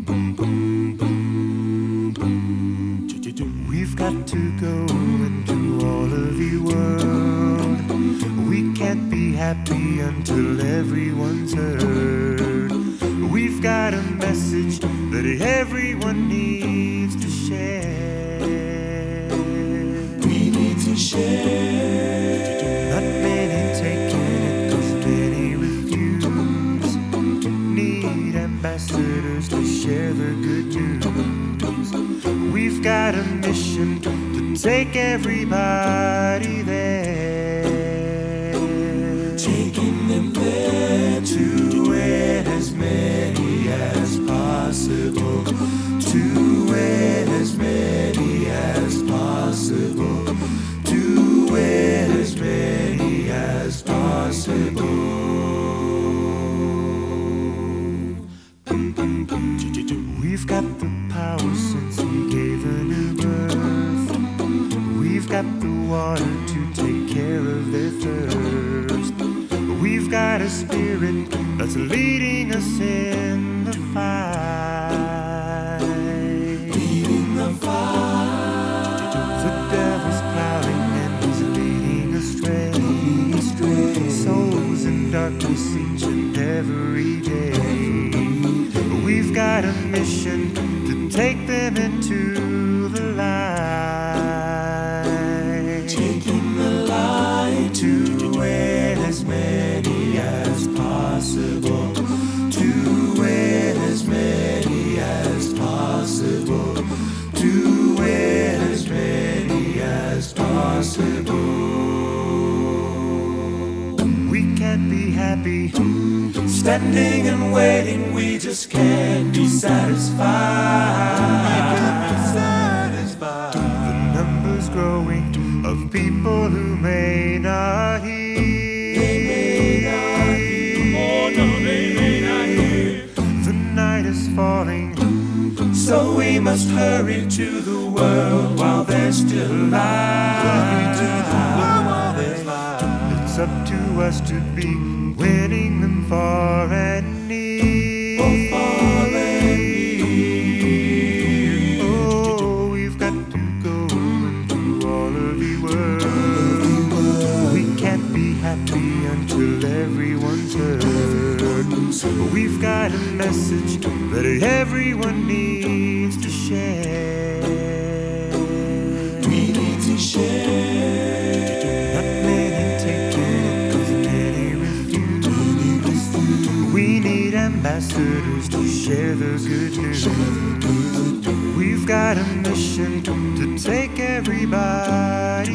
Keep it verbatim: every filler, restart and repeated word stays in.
We've got to go into all of the world. We can't be happy until everyone's heard. We've got a message that everyone needs to share. We need to share. Not many taking it, 'cause many refuse. Need ambassadors to share the good news. We've got a mission to take everybody there. Taking them there To win as many as possible. To win as many as possible. To win as many as possible. We've got the power since He gave a new birth. We've got the water to take care of their thirst. We've got a spirit that's leading us in the fight. leading the fight. The devil's plowing and he's leading astray. Souls in darkness each and every day. We've got a mission to take them into the light. Taking the light To win as many as possible. To win as many as possible. To win as many as possible. We can't be happy standing and waiting, we just can't be satisfied. The numbers growing of people who may not hear. They may not hear. Oh, no, they may not hear. The night is falling, So we must hurry to the world while they're still alive. hurry to the world while there's life. It's up to us to be winning them far and near. Oh, far and near. Oh, we've got to go into all of the world. We can't be happy until everyone's heard. We've got a message that everyone needs to share. We need to share. Not many taking it, 'cause many refuse. We need ambassadors to share the good news. We've got a mission to take everybody